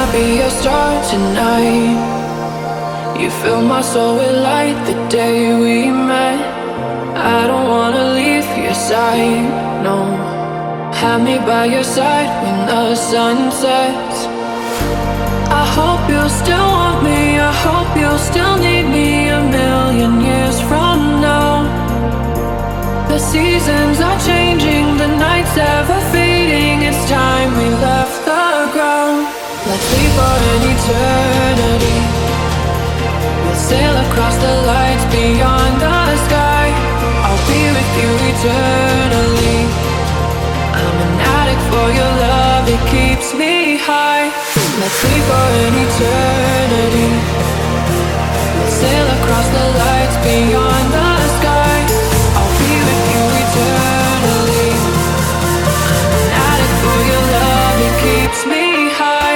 be your star tonight? You fill my soul with light the day we met. I don't wanna leave your side, no. Have me by your side when the sun sets. I hope you still want me, I hope you still need me a million years from now. The seasons are changing, the nights ever fading. It's time we left the ground. Let's leave for an eternity. We'll sail across the lights beyond the sky. I'll be with you eternally. I'm an addict for your love, it keeps me high. Let's leave for an eternity. We'll sail across the lights beyond the sky. I'll be with you eternally. I'm an addict for your love, it keeps me high.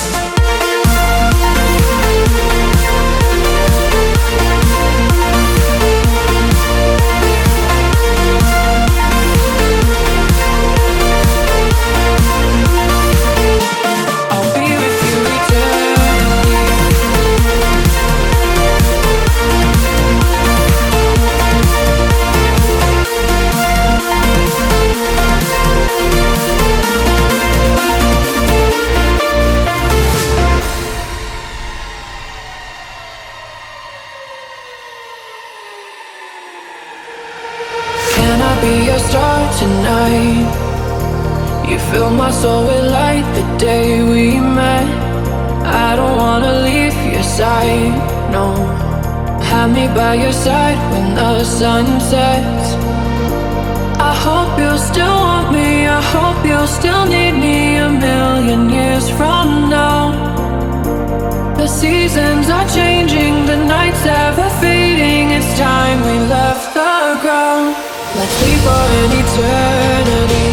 Be your star tonight. You fill my soul with light the day we met. I don't wanna leave your side, no. Have me by your side when the sun sets. I hope you still want me, I hope you still need me a million years from now. The seasons are changing, the nights ever fading. It's time we left the ground. Let's leave for an eternity.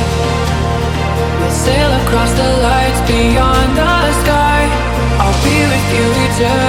We'll sail across the lights beyond the sky. I'll be with you eternally.